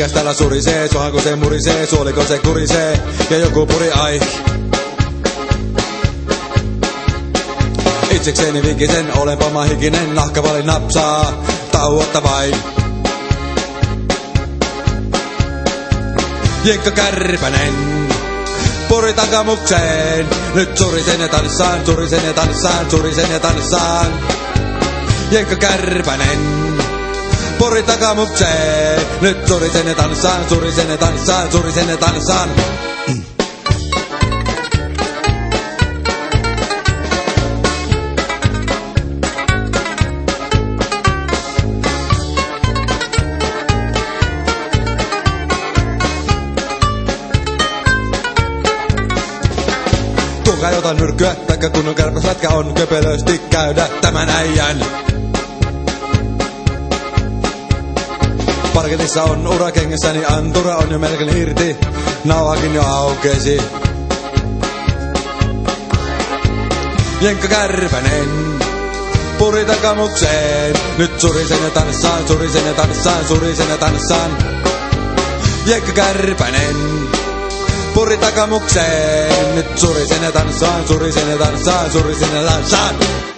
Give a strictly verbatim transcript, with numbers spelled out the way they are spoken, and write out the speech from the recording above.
Mikäs täällä surisee, sohanko se murisee, suoliko se kurisee, ja joku puri ai. Itsekseni vikisen, olenpa mahikinen, nahkavali napsaa, tauotta vain. Jenkka Kärpänen, puri takamukseen, nyt surisen ja tanssaan, surisen ja tanssaan, surisen ja tanssaan. Jenkka Kärpänen, puri takamukseen, nyt surisen ja tanssaan, surisen ja tanssaan, surisen ja tanssaan. Tuokaa jotain nyrkkyä, taikka kunnon kärpäslätkä on köpelösti käydä tämän äijän. Parketissa on urakengessäni, antura on jo melkein irti, nauhakin jo aukesi. Jenkka Kärpänen, puri takamukseen, nyt surisen ja tanssaan, surisen ja tanssaan, surisen ja tanssaan. Jenkka Kärpänen, puri takamukseen, nyt surisen ja tanssaan, surisen ja tanssaan, surisen ja tanssaan.